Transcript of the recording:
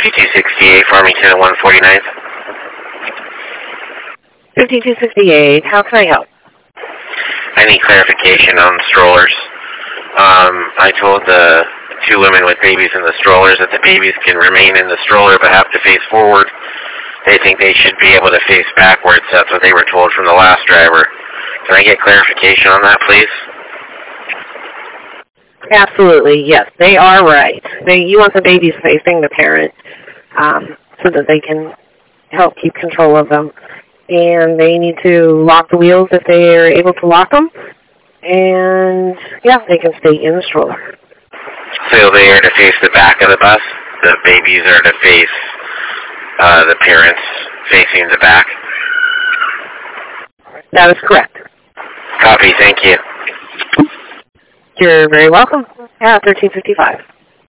5268 Farmington at 149th. 5268, how can I help? I need clarification on strollers. I told the two women with babies in the strollers that the babies can remain in the stroller but have to face forward. They think they should be able to face backwards. That's what they were told from the last driver. Can I get clarification on that, please? Absolutely, yes. They are right. You want the babies facing the parent so that they can help keep control of them. And they need to lock the wheels if they are able to lock them. And, yeah, they can stay in the stroller. So they are to face the back of the bus? The babies are to face the parents facing the back? That is correct. Copy, thank you. You're very welcome. 1355.